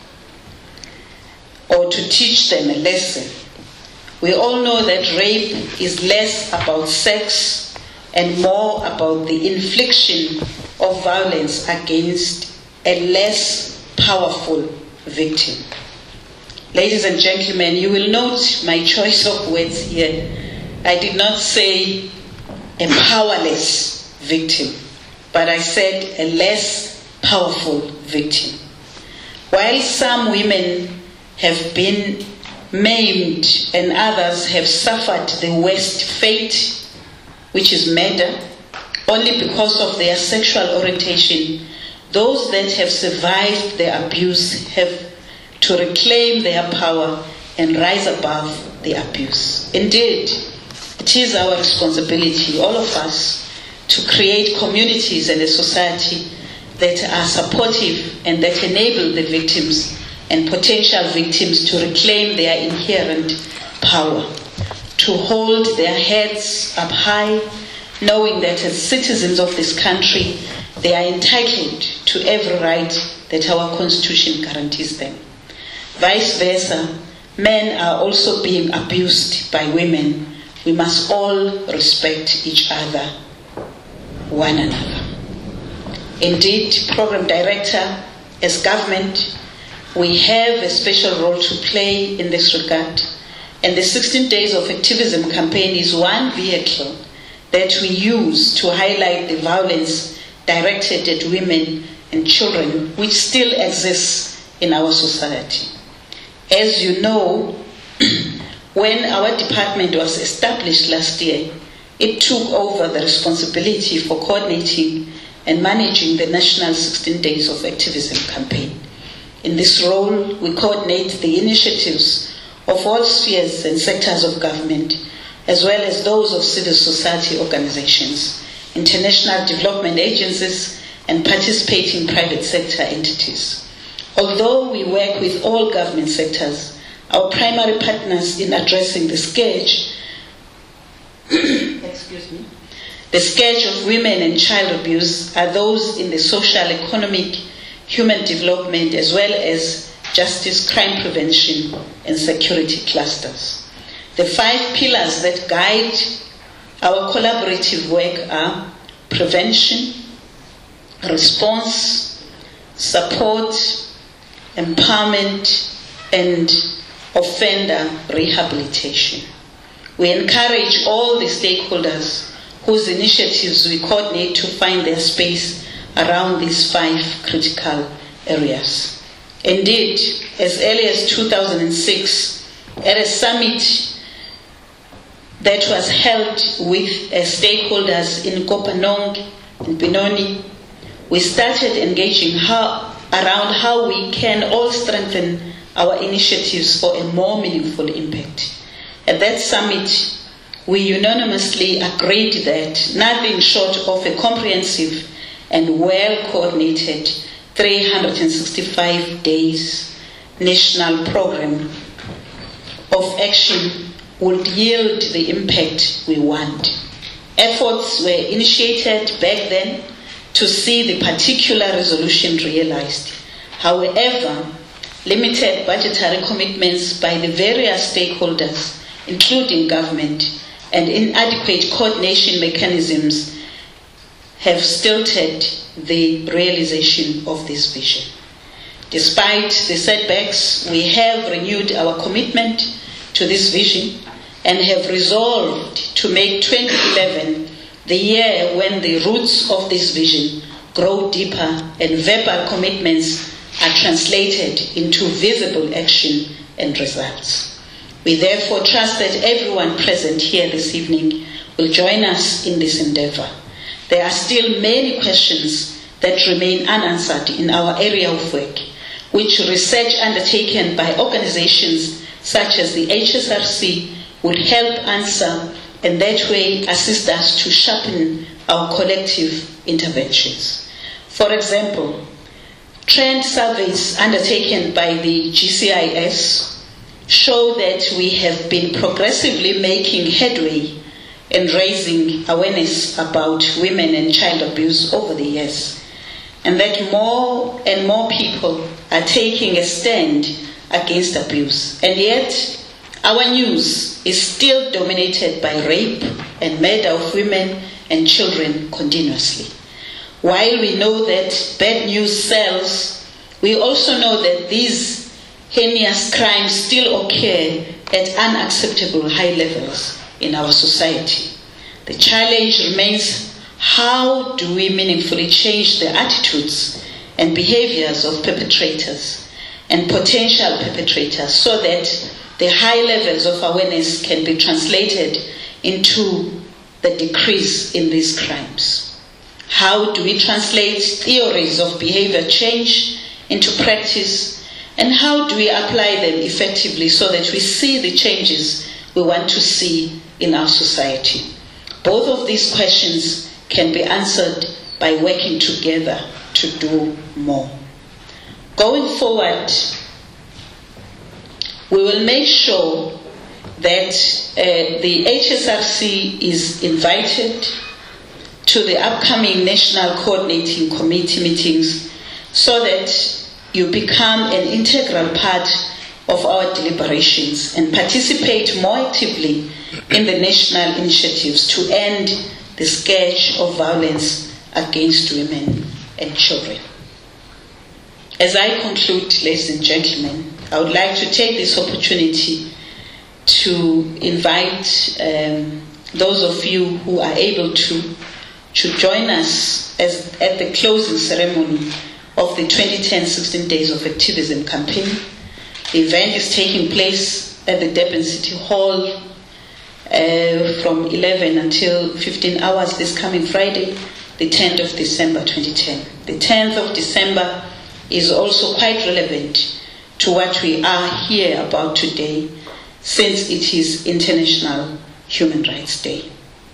G: or to teach them a lesson. We all know that rape is less about sex and more about the infliction of violence against a less powerful victim. Ladies and gentlemen, you will note my choice of words here. I did not say a powerless victim, but I said a less powerful victim. While some women have been maimed and others have suffered the worst fate, which is murder, only because of their sexual orientation, those that have survived the abuse have to reclaim their power and rise above the abuse. Indeed, It is our responsibility, all of us, to create communities and a society that are supportive and that enable the victims and potential victims to reclaim their inherent power, to hold their heads up high, knowing that as citizens of this country, they are entitled to every right that our Constitution guarantees them. Vice versa, men are also being abused by women. We must all respect each other, one another. Indeed, Program Director, as government, we have a special role to play in this regard. And the sixteen Days of Activism campaign is one vehicle that we use to highlight the violence directed at women and children which still exists in our society. As you know, when our department was established last year, it took over the responsibility for coordinating and managing the National sixteen Days of Activism campaign. In this role, we coordinate the initiatives of all spheres and sectors of government, as well as those of civil society organizations, international development agencies, and participating private sector entities. Although we work with all government sectors, our primary partners in addressing the scourge, excuse me, the scourge of women and child abuse are those in the social, economic, human development, as well as justice, crime prevention, and security clusters. The five pillars that guide our collaborative work are prevention, response, support, empowerment, and offender rehabilitation. We encourage all the stakeholders whose initiatives we coordinate to find their space around these five critical areas. Indeed, as early as two thousand six, at a summit that was held with uh, stakeholders in Kopanong and Benoni, we started engaging how, around how we can all strengthen our initiatives for a more meaningful impact. At that summit, we unanimously agreed that nothing short of a comprehensive and well-coordinated three hundred sixty-five days national program of action would yield the impact we want. Efforts were initiated back then to see the particular resolution realized. However, limited budgetary commitments by the various stakeholders, including government, and inadequate coordination mechanisms have stilted the realization of this vision. Despite the setbacks, we have renewed our commitment to this vision and have resolved to make twenty eleven the year when the roots of this vision grow deeper and verbal commitments are translated into visible action and results. We therefore trust that everyone present here this evening will join us in this endeavor. There are still many questions that remain unanswered in our area of work, which research undertaken by organizations such as the H S R C would help answer and that way assist us to sharpen our collective interventions. For example, trend surveys undertaken by the G C I S show that we have been progressively making headway in raising awareness about women and child abuse over the years, and that more and more people are taking a stand against abuse. And yet, our news is still dominated by rape and murder of women and children continuously. While we know that bad news sells, we also know that these heinous crimes still occur at unacceptable high levels in our society. The challenge remains: how do we meaningfully change the attitudes and behaviors of perpetrators and potential perpetrators so that the high levels of awareness can be translated into the decrease in these crimes? How do we translate theories of behavior change into practice, and how do we apply them effectively so that we see the changes we want to see in our society. Both of these questions can be answered by working together to do more. Going forward, we will make sure that uh, the H S R C is invited to the upcoming National Coordinating Committee meetings so that you become an integral part of our deliberations and participate more actively in the national initiatives to end the scourge of violence against women and children. As I conclude, ladies and gentlemen, I would like to take this opportunity to invite um, those of you who are able to to join us as, at the closing ceremony of the twenty ten sixteen Days of Activism campaign. The event is taking place at the Durban City Hall uh, from eleven until fifteen hours this coming Friday, the tenth of December twenty ten. The tenth of December is also quite relevant to what we are here about today, since it is International Human Rights Day.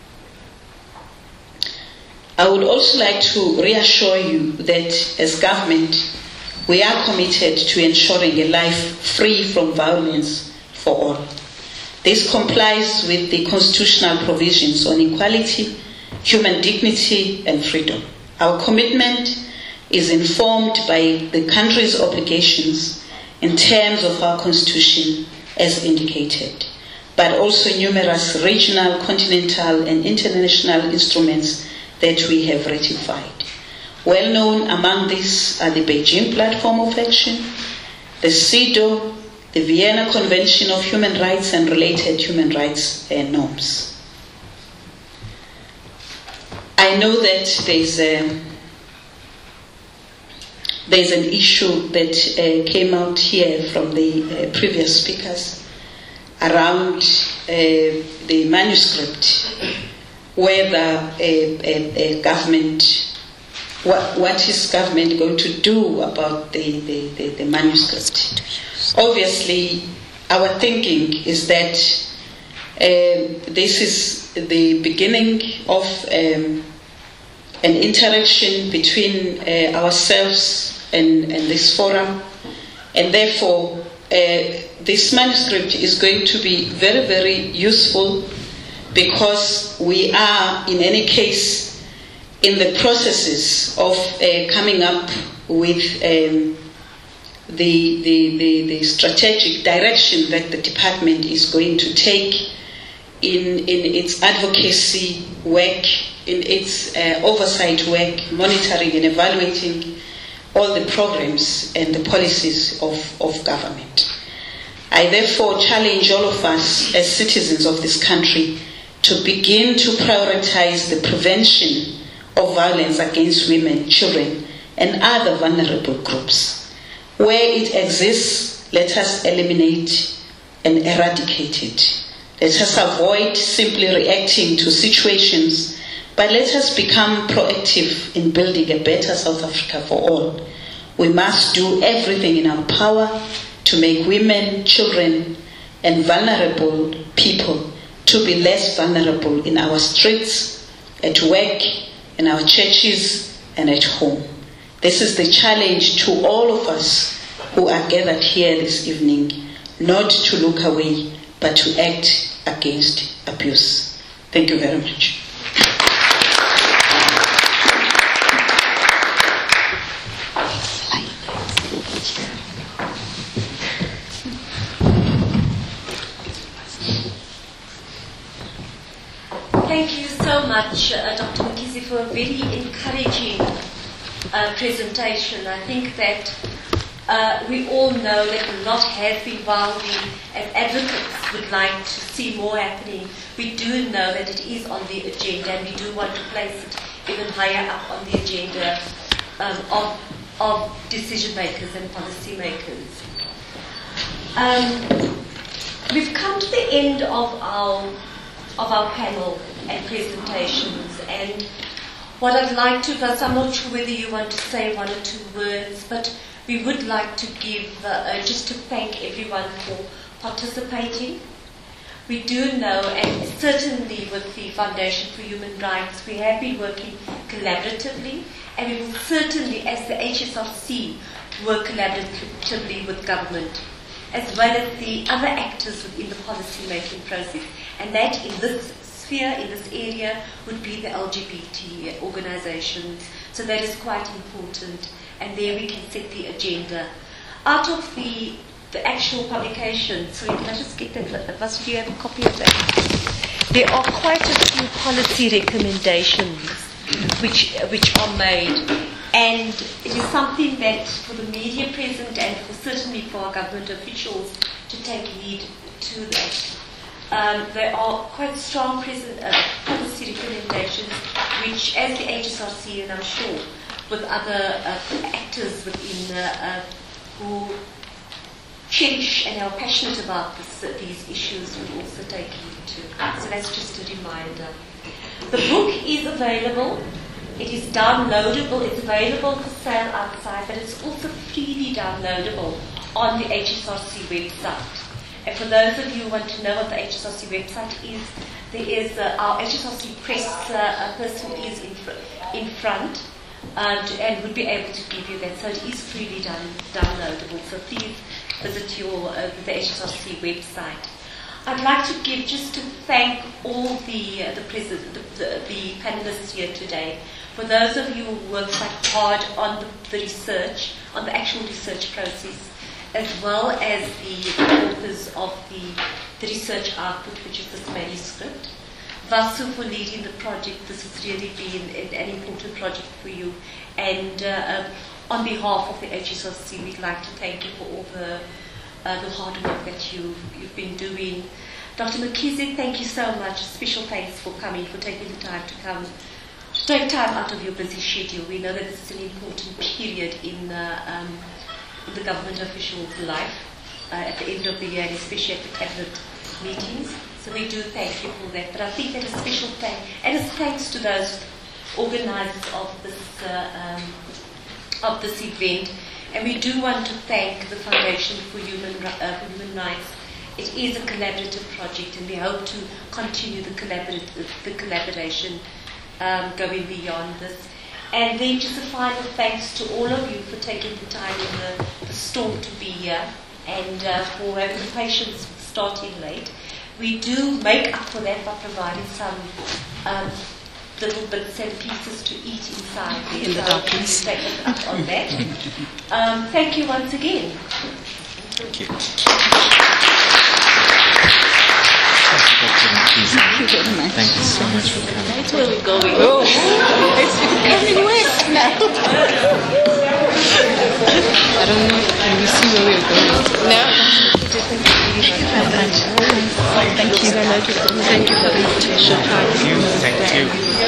G: I would also like to reassure you that as government, we are committed to ensuring a life free from violence for all. This complies with the constitutional provisions on equality, human dignity, and freedom. Our commitment is informed by the country's obligations in terms of our constitution as indicated, but also numerous regional, continental, and international instruments that we have ratified. Well known among these are the Beijing Platform of Action, the CEDAW, the Vienna Convention of Human Rights and related human rights uh, norms. I know that there's a, there's an issue that uh, came out here from the uh, previous speakers around uh, the manuscript, whether a, a, a government, what, what is government going to do about the, the, the, the manuscript. Obviously, our thinking is that uh, this is the beginning of um, an interaction between uh, ourselves and, and this forum, and therefore uh, this manuscript is going to be very, very useful, because we are, in any case, in the processes of uh, coming up with um, the, the, the, the strategic direction that the department is going to take in, in its advocacy work, in its uh, oversight work, monitoring and evaluating all the programs and the policies of, of government. I therefore challenge all of us as citizens of this country to begin to prioritize the prevention of violence against women, children, and other vulnerable groups. Where it exists, let us eliminate and eradicate it. Let us avoid simply reacting to situations, but let us become proactive in building a better South Africa for all. We must do everything in our power to make women, children, and vulnerable people to be less vulnerable in our streets, at work, in our churches, and at home. This is the challenge to all of us who are gathered here this evening, not to look away, but to act against abuse. Thank you very much.
B: Thank you so much, uh, Doctor Mkhize, for a very encouraging uh, presentation. I think that uh, we all know that a lot has been, while we as advocates would like to see more happening, we do know that it is on the agenda, and we do want to place it even higher up on the agenda um, of, of decision makers and policy makers. Um, we've come to the end of our of our panel and presentations, and what I'd like to first, I'm not sure whether you want to say one or two words, but we would like to give, uh, uh, just to thank everyone for participating. We do know, and certainly with the Foundation for Human Rights, we have been working collaboratively, and we will certainly, as the H S R C, work collaboratively with government, as well as the other actors within the policy-making process. And that in this sphere, in this area, would be the L G B T organizations. So that is quite important, and there we can set the agenda. Out of the the actual publication, sorry, can I just get that? Vas, do you have a copy of that? There are quite a few policy recommendations which which are made, and it is something that for the media present and for certainly for our government officials to take heed to that. Um, there are quite strong present, uh, policy recommendations which, as the H S R C, and I'm sure with other uh, actors within uh, uh, who cherish and are passionate about this, uh, these issues, will also take heed to. So that's just a reminder. The book is available. It is downloadable. It's available for sale outside, but it's also freely downloadable on the H S R C website. And for those of you who want to know what the H S R C website is, there is uh, our H S R C press uh, person is in, fr- in front uh, to, and would be able to give you that. So it is freely down, downloadable. So please visit your uh, the H S R C website. I'd like to give just to thank all the uh, the, president, the, the the panelists here today. For those of you who worked quite hard on the, the research, on the actual research process, as well as the authors of the, the research output, which is this manuscript. Vasu for leading the project. This has really been an, an important project for you. And uh, um, on behalf of the H S R C, we'd like to thank you for all the, uh, the hard work that you've, you've been doing. Doctor Mkhize, thank you so much. Special thanks for coming, for taking the time to come, to take time out of your busy schedule. We know that this is an important period in uh, um, the government official's life uh, at the end of the year, and especially at the cabinet meetings. So we do thank you for that. But I think that a special thank, and it's thanks to those organisers of this uh, um, of this event. And we do want to thank the Foundation for Human uh, for Human Rights. It is a collaborative project, and we hope to continue the, collaborat- the collaboration um, going beyond this. And then just a final thanks to all of you for taking the time in the, the storm to be here, and uh, for having the patience with starting late. We do make up for that by providing some um, little bits and pieces to eat inside there.
G: In the
B: so
G: darkness.
B: take us up on that. Um, thank you once again.
H: Thank you.
G: Thank you very much.
H: Thank you so much for coming.
G: That's where we're going. Oh, it's becoming west now. I don't know. Can we see where we're going? No. Thank you very much. Thank you for the invitation.
H: Thank you. Thank you.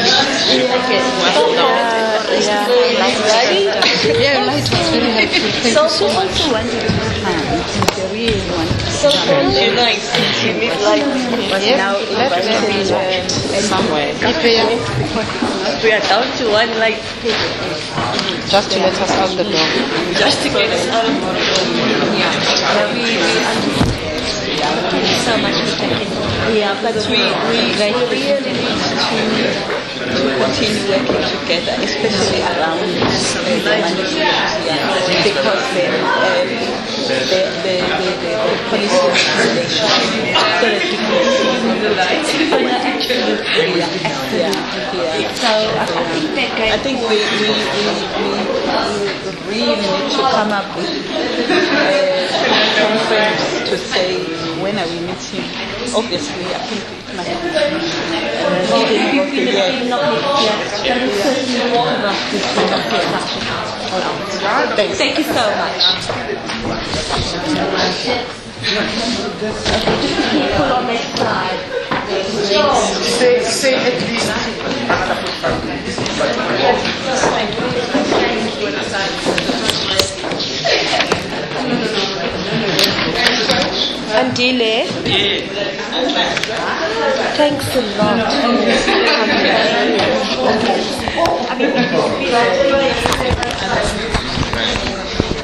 G: Yeah, yeah, light was very helpful. Thank
I: So
G: you so
I: who
G: much.
I: also wanted to
G: And they really wanted to
I: So you nice to meet like
G: But
I: yes,
G: now let them be somewhere.
I: we are down to one like
G: Just to let us out the door.
I: just to get us out of
B: Yeah, we, we understand. Thank you so much for taking the time.
I: yeah, but we we, we really need to to continue working together, especially around uh, the management, yeah, because the, um, the, the, the, the, the policy recommendation so that we can
B: Absolutely,
I: yeah, yeah.
B: So I think that going
I: I think we, we, we, we, we really need to come up with uh, time frames to say when are we meeting. Obviously, I think it must be uh,
B: Maybe
I: yeah.
B: not next year, but it's certainly one of us who will not get touch
I: Thanks.
B: Thank you so much. Okay, just be careful on that side.
J: Say, say at least.
B: Andile, thanks a lot. I mean,